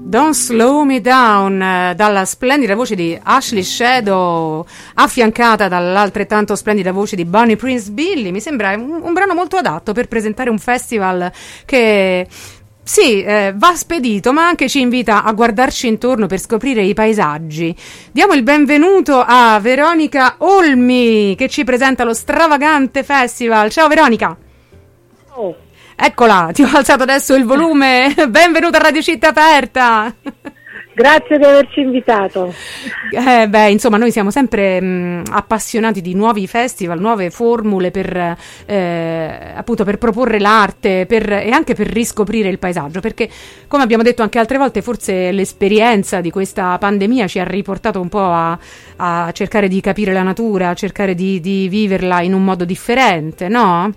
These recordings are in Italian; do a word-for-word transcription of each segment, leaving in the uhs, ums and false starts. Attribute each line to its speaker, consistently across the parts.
Speaker 1: Don't Slow Me Down, eh, dalla splendida voce di Ashley Shadow, affiancata dall'altrettanto splendida voce di Bonnie Prince Billy. Mi sembra un, un brano molto adatto per presentare un festival che sì, eh, va spedito, ma anche ci invita a guardarci intorno per scoprire i paesaggi. Diamo il benvenuto a Veronica Olmi, che ci presenta lo stravagante festival. Ciao Veronica.
Speaker 2: Oh.
Speaker 1: Eccola, ti ho alzato adesso il volume. Benvenuta a Radio Città Aperta.
Speaker 2: Grazie di averci invitato.
Speaker 1: Eh, beh, insomma, noi siamo sempre mh, appassionati di nuovi festival, nuove formule per eh, appunto per proporre l'arte per, e anche per riscoprire il paesaggio, perché come abbiamo detto anche altre volte, forse l'esperienza di questa pandemia ci ha riportato un po' a, a cercare di capire la natura, a cercare di, di viverla in un modo differente, no?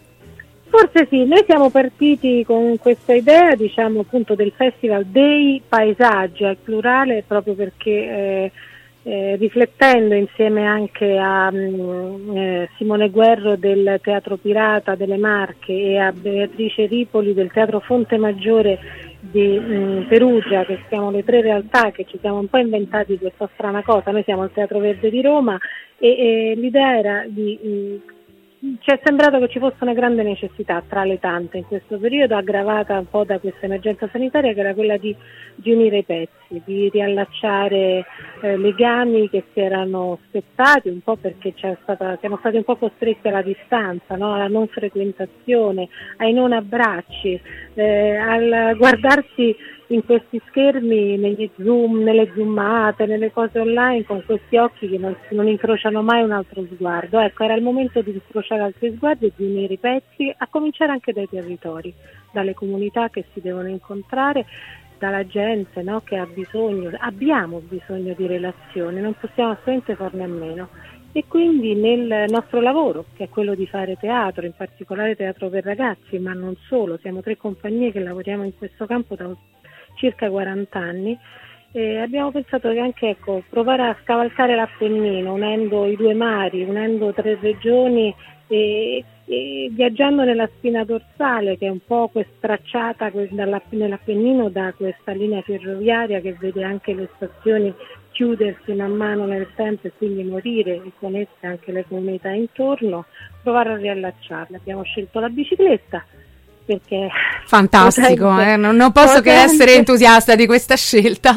Speaker 2: Forse sì, noi siamo partiti con questa idea, diciamo appunto del festival dei paesaggi al plurale, proprio perché eh, eh, riflettendo insieme anche a mh, eh, Simone Guerro del Teatro Pirata delle Marche e a Beatrice Ripoli del Teatro Fonte Maggiore di mh, Perugia, che siamo le tre realtà che ci siamo un po' inventati questa strana cosa. Noi siamo al Teatro Verde di Roma e, e l'idea era di... Mh, ci è sembrato che ci fosse una grande necessità tra le tante in questo periodo, aggravata un po' da questa emergenza sanitaria, che era quella di, di unire i pezzi, di riallacciare eh, legami che si erano spezzati un po' perché c'è stata, siamo stati un po' costretti alla distanza, no? Alla non frequentazione, ai non abbracci, eh, al guardarsi in questi schermi, negli zoom, nelle zoomate, nelle cose online, con questi occhi che non, non incrociano mai un altro sguardo. Ecco, era il momento di incrociare altri sguardi e di unire i pezzi, a cominciare anche dai territori, dalle comunità che si devono incontrare, dalla gente, no, che ha bisogno, abbiamo bisogno di relazioni, non possiamo assolutamente farne a meno. E quindi nel nostro lavoro, che è quello di fare teatro, in particolare teatro per ragazzi, ma non solo, siamo tre compagnie che lavoriamo in questo campo da circa quaranta anni, e abbiamo pensato che anche ecco, provare a scavalcare l'Appennino, unendo i due mari, unendo tre regioni e, e viaggiando nella spina dorsale, che è un po' stracciata nell'Appennino da questa linea ferroviaria che vede anche le stazioni chiudersi man mano nel tempo e quindi morire, e con esse anche le comunità intorno, provare a riallacciarle. Abbiamo scelto la bicicletta, perché
Speaker 1: fantastico, potente, eh? non, non posso potente, che essere entusiasta di questa scelta.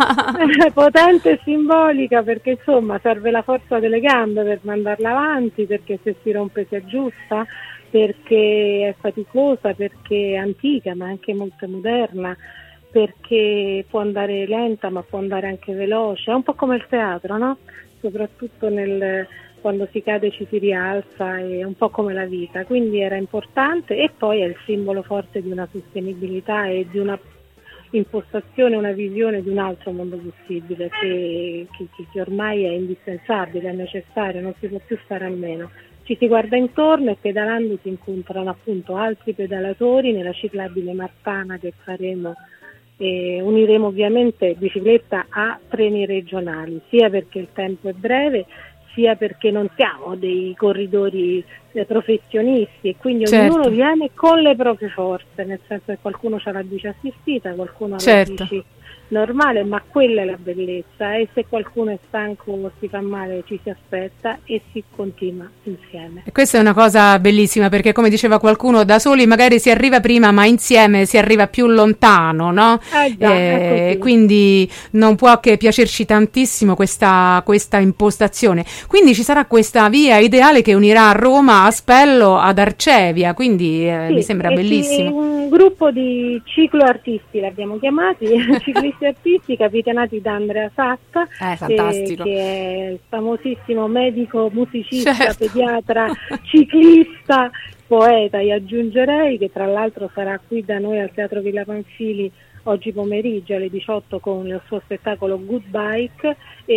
Speaker 2: Potente e simbolica, perché insomma serve la forza delle gambe per mandarla avanti, perché se si rompe si aggiusta, perché è faticosa, perché è antica ma anche molto moderna, perché può andare lenta ma può andare anche veloce, è un po' come il teatro, no? Soprattutto nel quando si cade ci si rialza, è un po' come la vita, quindi era importante, e poi è il simbolo forte di una sostenibilità e di una impostazione, una visione di un altro mondo possibile che, che, che ormai è indispensabile, è necessario, non si può più fare a meno. Ci si guarda intorno e pedalando si incontrano appunto altri pedalatori nella ciclabile Martana che faremo. E uniremo ovviamente bicicletta a treni regionali, sia perché il tempo è breve, sia perché non siamo dei corridori eh, professionisti, e quindi
Speaker 1: certo.
Speaker 2: ognuno viene con le proprie forze, nel senso che qualcuno ha la bici assistita, qualcuno ha
Speaker 1: certo.
Speaker 2: la bici normale, ma quella è la bellezza, e se qualcuno è stanco o si fa male ci si aspetta e si continua insieme.
Speaker 1: E questa è una cosa bellissima, perché come diceva qualcuno, da soli magari si arriva prima ma insieme si arriva più lontano, no?
Speaker 2: Eh già,
Speaker 1: eh, quindi non può che piacerci tantissimo questa, questa impostazione. Quindi ci sarà questa via ideale che unirà Roma a Spello ad Arcevia, quindi eh,
Speaker 2: sì,
Speaker 1: mi sembra bellissimo.
Speaker 2: Un gruppo di cicloartisti l'abbiamo chiamati, ciclisti artisti capitanati da Andrea Satta,
Speaker 1: eh, fantastico.
Speaker 2: Eh, che è il famosissimo medico, musicista,
Speaker 1: certo.
Speaker 2: pediatra, ciclista, poeta, io aggiungerei, che tra l'altro sarà qui da noi al Teatro Villa Panfili oggi pomeriggio alle diciotto con il suo spettacolo Good Bike,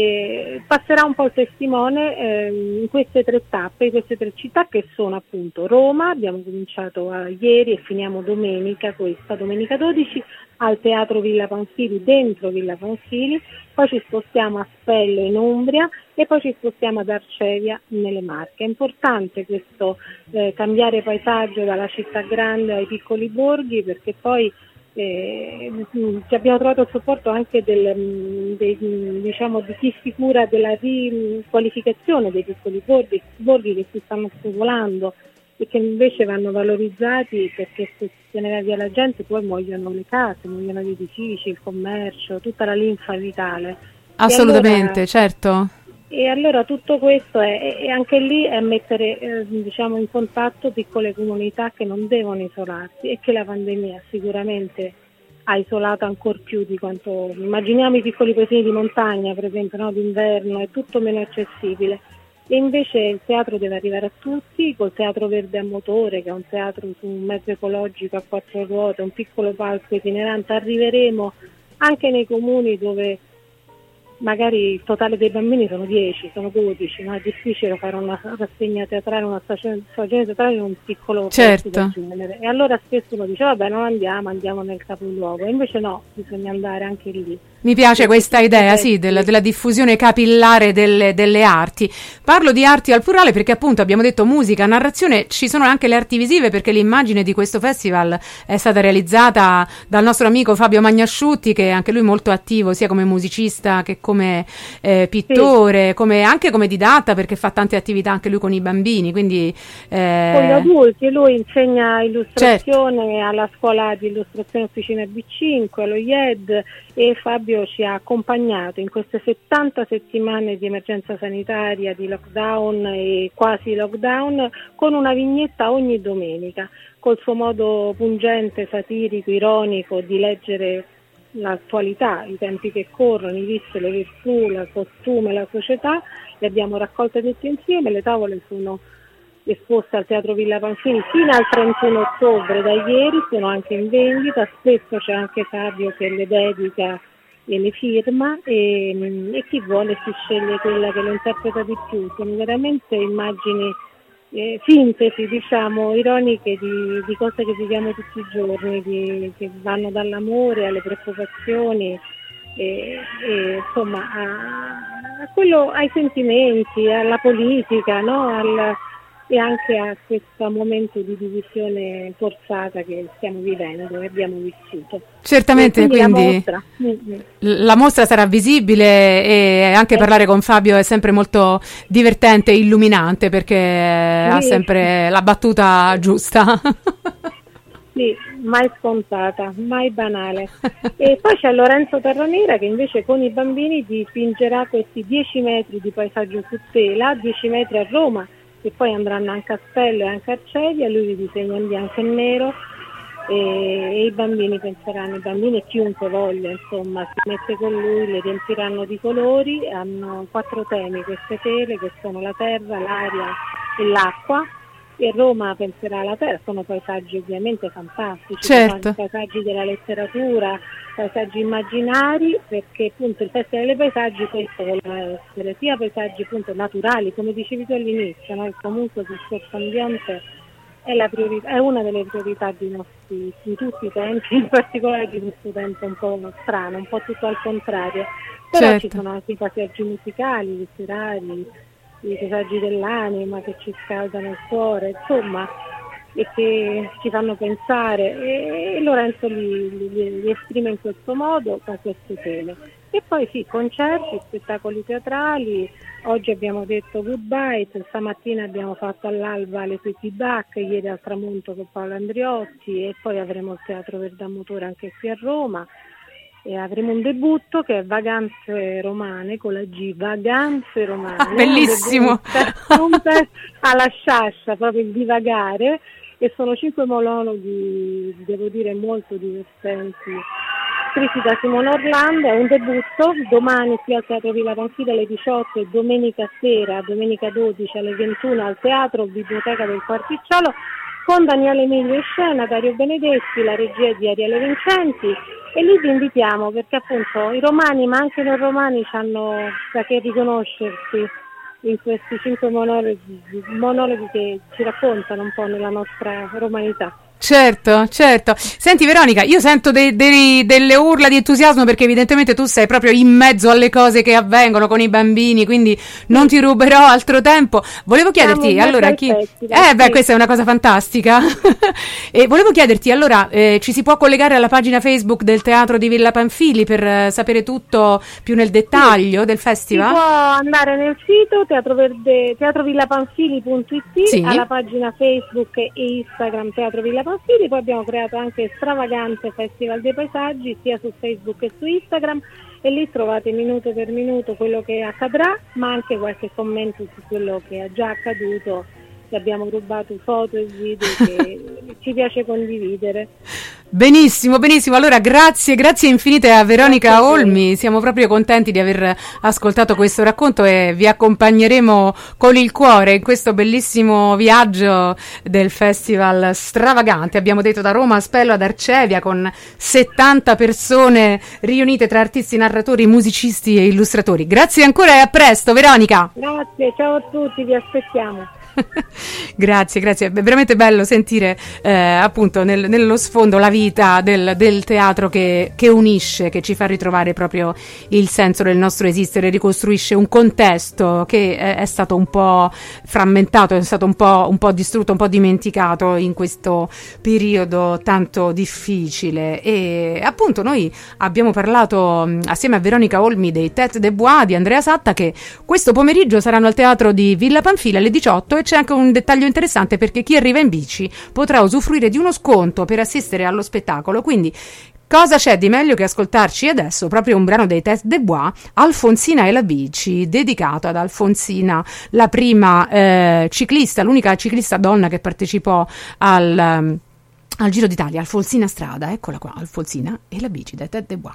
Speaker 2: e passerà un po' il testimone eh, in queste tre tappe, in queste tre città che sono appunto Roma, abbiamo cominciato a, ieri e finiamo domenica, questa domenica dodici, al Teatro Villa Panfili, dentro Villa Panfili, poi ci spostiamo a Spello in Umbria e poi ci spostiamo ad Arcevia nelle Marche. È importante questo eh, cambiare paesaggio dalla città grande ai piccoli borghi, perché poi Eh, ci abbiamo trovato il supporto anche del, dei, diciamo, di chi si cura della riqualificazione dei piccoli borghi, borghi che si stanno spopolando e che invece vanno valorizzati, perché se se ne va via la gente poi muoiono le case, muoiono gli edifici, il commercio, tutta la linfa vitale.
Speaker 1: Assolutamente,
Speaker 2: e allora,
Speaker 1: certo.
Speaker 2: E allora tutto questo è, e anche lì è mettere eh, diciamo in contatto piccole comunità che non devono isolarsi e che la pandemia sicuramente ha isolato ancora più di quanto immaginiamo. I piccoli paesini di montagna, per esempio, no, d'inverno, è tutto meno accessibile. E invece il teatro deve arrivare a tutti, col Teatro Verde a Motore, che è un teatro su un mezzo ecologico a quattro ruote, un piccolo palco itinerante. Arriveremo anche nei comuni dove magari il totale dei bambini sono dieci, sono dodici, no? È difficile fare una rassegna teatrale, una stagione, stagione teatrale in un piccolo
Speaker 1: certo.
Speaker 2: posto del genere. E allora spesso uno dice vabbè, non andiamo, andiamo nel capoluogo, e invece no, bisogna andare anche lì.
Speaker 1: Mi piace questa idea, sì, della, della diffusione capillare delle, delle arti. Parlo di arti al plurale perché appunto abbiamo detto musica, narrazione, ci sono anche le arti visive, perché l'immagine di questo festival è stata realizzata dal nostro amico Fabio Magnasciutti, che è anche lui molto attivo sia come musicista che come eh, pittore, sì. come, anche come didatta, perché fa tante attività anche lui con i bambini, quindi eh...
Speaker 2: con gli adulti. Lui insegna illustrazione,
Speaker 1: certo.
Speaker 2: alla scuola di illustrazione Officina B cinque, allo I E D, e Fabio ci ha accompagnato in queste settanta settimane di emergenza sanitaria, di lockdown e quasi lockdown, con una vignetta ogni domenica, col suo modo pungente, satirico, ironico di leggere l'attualità, i tempi che corrono, i vizi, le virtù, il costume, la società. Le abbiamo raccolte tutte insieme, le tavole sono esposte al Teatro Villa Panfini fino al trentuno ottobre, da ieri sono anche in vendita. Spesso c'è anche Fabio che le dedica e le firma, e, e chi vuole si sceglie quella che lo interpreta di più. Sono veramente immagini, eh, sintesi diciamo ironiche di, di cose che viviamo tutti i giorni, di, che vanno dall'amore alle preoccupazioni e, e insomma a, a quello, ai sentimenti, alla politica, no? Al, e anche a questo momento di divisione forzata che stiamo vivendo e abbiamo vissuto.
Speaker 1: Certamente, quindi, quindi
Speaker 2: la, mostra.
Speaker 1: la mostra sarà visibile, e anche eh. parlare con Fabio è sempre molto divertente e illuminante, perché sì. ha sempre la battuta giusta.
Speaker 2: Sì, mai scontata, mai banale. E poi c'è Lorenzo Terranera che invece con i bambini dipingerà questi dieci metri di paesaggio su tela, dieci metri a Roma, e poi andranno anche a Castello e anche a Arcevia. Lui li disegna in bianco e nero, e, e i bambini penseranno, i bambini e chiunque voglia, insomma, si mette con lui, le riempiranno di colori. Hanno quattro temi queste tele, che sono la terra, l'aria e l'acqua, e Roma penserà alla terra. Sono paesaggi ovviamente fantastici,
Speaker 1: certo.
Speaker 2: paesaggi della letteratura, paesaggi immaginari, perché appunto il Festival dei Paesaggi questo voleva essere, sia paesaggi appunto naturali, come dicevi tu all'inizio, no? Comunque il discorso ambiente è, la priorità, è una delle priorità di, nostri, di tutti i tempi, in particolare di questo tempo un po' strano, un po' tutto al contrario. Però certo. ci sono anche i paesaggi musicali, letterari, i paesaggi dell'anima che ci scaldano il cuore, insomma, e che ci fanno pensare, e, e Lorenzo li, li, li esprime in questo modo, con queste tele. E poi sì, concerti, spettacoli teatrali. Oggi abbiamo detto goodbye, stamattina abbiamo fatto all'alba le Pretty Duck, ieri al tramonto con Paolo Andriotti, e poi avremo il Teatro Verde a Motore anche qui a Roma. E avremo un debutto che è Vaganze Romane, con la G, Vaganze Romane.
Speaker 1: Bellissimo!
Speaker 2: Alla sciascia, proprio il divagare, e sono cinque monologhi, devo dire, molto divertenti, scritti da Simone Orlando. È un debutto, domani qui al Teatro Villa Panfili alle diciotto, e domenica sera, domenica dodici alle ventuno al Teatro Biblioteca del Quarticciolo, con Daniele Emilio in scena, Dario Benedetti, la regia di Ariele Vincenti. E lì vi invitiamo, perché appunto i romani, ma anche i non romani, hanno da che riconoscersi in questi cinque monologhi, monologhi che ci raccontano un po' nella nostra romanità.
Speaker 1: Certo, certo. Senti Veronica, io sento dei, dei, delle urla di entusiasmo perché evidentemente tu sei proprio in mezzo alle cose che avvengono con i bambini, quindi non ti ruberò altro tempo. Volevo chiederti, allora, chi... Eh beh, questa è una cosa fantastica. E volevo chiederti, allora, eh, ci si può collegare alla pagina Facebook del Teatro di Villa Pamphili per eh, sapere tutto più nel dettaglio sì. del festival?
Speaker 2: Si può andare nel sito teatroverde, teatrovillapamphili punto it, sì. alla pagina Facebook e Instagram Teatro Villa Pamphili. Poi abbiamo creato anche Stravagante Festival dei Paesaggi sia su Facebook che su Instagram e lì trovate minuto per minuto quello che accadrà, ma anche qualche commento su quello che è già accaduto. Abbiamo rubato foto e video che ci piace condividere.
Speaker 1: Benissimo, benissimo. Allora grazie, grazie infinite a Veronica grazie Olmi. Siamo proprio contenti di aver ascoltato questo racconto e vi accompagneremo con il cuore in questo bellissimo viaggio del Festival Stravagante. Abbiamo detto da Roma a Spello ad Arcevia con settanta persone riunite tra artisti, narratori, musicisti e illustratori. Grazie ancora e a presto, Veronica.
Speaker 2: Grazie, ciao a tutti, vi aspettiamo.
Speaker 1: Grazie, grazie, è veramente bello sentire eh, appunto nel, nello sfondo la vita del, del teatro che, che unisce, che ci fa ritrovare proprio il senso del nostro esistere, ricostruisce un contesto che è, è stato un po' frammentato, è stato un po', un po' distrutto, un po' dimenticato in questo periodo tanto difficile. E appunto noi abbiamo parlato assieme a Veronica Olmi dei Tête de Bois di Andrea Satta, che questo pomeriggio saranno al Teatro di Villa Pamphili alle diciotto. E c'è anche un dettaglio interessante perché chi arriva in bici potrà usufruire di uno sconto per assistere allo spettacolo, quindi cosa c'è di meglio che ascoltarci adesso proprio un brano dei Tête de Bois, Alfonsina e la bici, dedicato ad Alfonsina, la prima eh, ciclista, l'unica ciclista donna che partecipò al, um, al Giro d'Italia, Alfonsina Strada, eccola qua, Alfonsina e la bici dei Tête de Bois.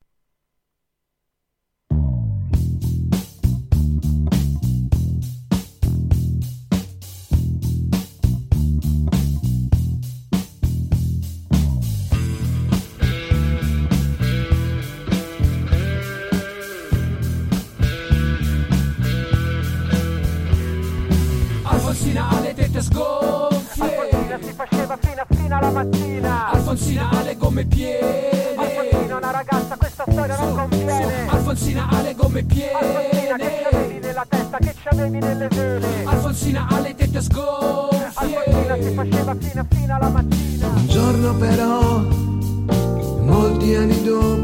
Speaker 3: Alfonsina ha le tette sgonfie,
Speaker 4: Alfonsina si faceva fino a fino alla mattina,
Speaker 3: Alfonsina ha le gomme piene,
Speaker 4: Alfonsina una ragazza, questa storia non conviene,
Speaker 3: Alfonsina ha le gomme
Speaker 4: Alfonsina che
Speaker 3: piene,
Speaker 4: c'avevi nella testa, che c'avevi nelle vene,
Speaker 3: Alfonsina ha le tette sgonfie,
Speaker 4: Alfonsina si faceva fino a fino alla mattina.
Speaker 5: Un giorno però, molti anni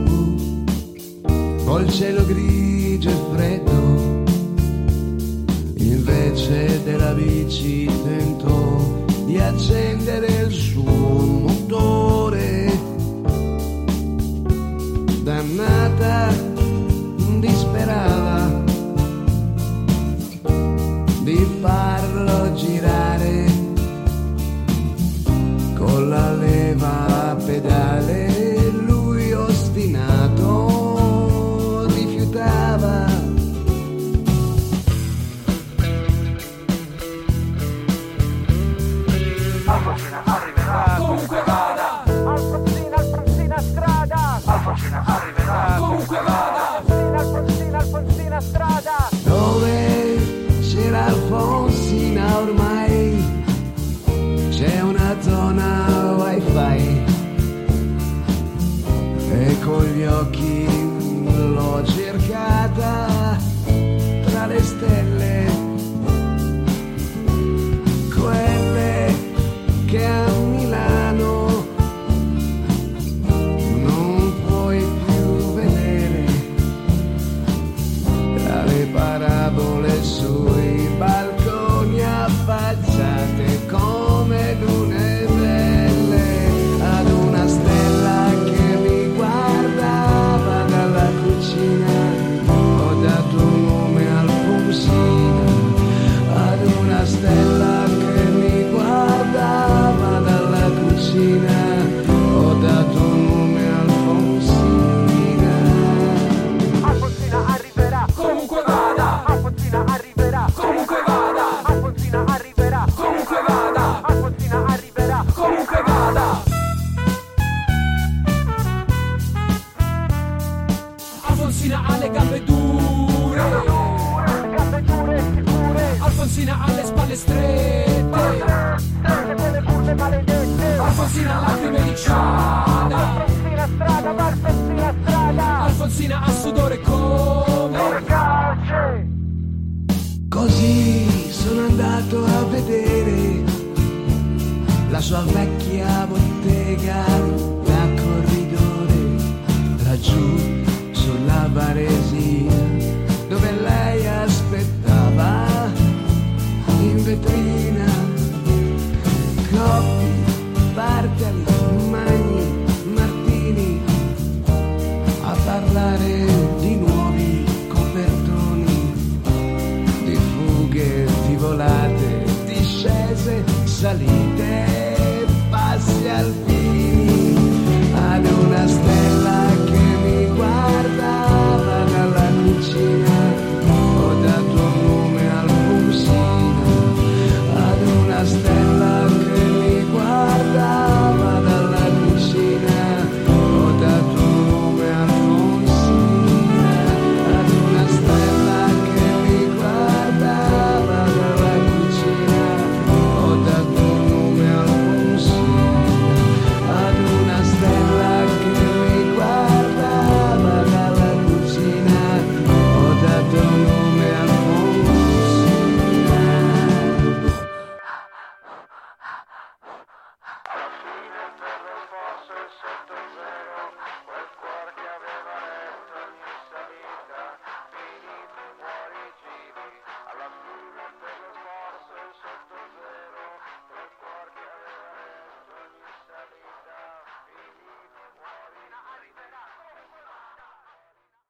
Speaker 5: dopo, col cielo grigio e freddo, invece della bici tentò di accendere il suo motore. Dannata disperava di farlo girare con la leva a pedale, lui ostinato rifiutava.
Speaker 4: Alfonsina arriverà,
Speaker 3: comunque vada,
Speaker 4: Alfonsina, Alfonsina strada,
Speaker 3: Alfonsina arriverà, comunque vada,
Speaker 4: Alfonsina, Alfonsina, Alfonsina strada.
Speaker 5: Dove c'era Alfonsina ormai c'è una zona wifi e con gli occhi l'ho cercata tra le stelle, quelle che a Milano non puoi più vedere, tra le parabole sui balconi affacciate come lune belle, ad una stella che mi guardava dalla cucina ho dato un nome Alfonsina, ad una stella che mi guardava dalla cucina ho dato un nome Alfonsina.
Speaker 4: Alfonsina arriverà,
Speaker 3: comunque vada,
Speaker 4: Alfonsina arriverà,
Speaker 3: comunque vada,
Speaker 4: Alfonsina arriverà,
Speaker 3: comunque vada,
Speaker 4: Alfonsina arriverà.
Speaker 3: comunque vada. Alfonsina ha le gambe dure,
Speaker 4: Gambe dure e sicure,
Speaker 3: Alfonsina ha le spalle strette,
Speaker 4: quelle curve maledette.
Speaker 3: Alfonsina lacrime di ciada,
Speaker 4: Alfonsina strada, Alfonsina strada.
Speaker 3: Alfonsina ha sudore come
Speaker 4: Forcace.
Speaker 5: Così sono andato a vedere la sua vecchia bottega da corridore, laggiù sulla Varesina, dove lei aspettava in vetrina. Coppi, Bartali, Magni, Martini a parlare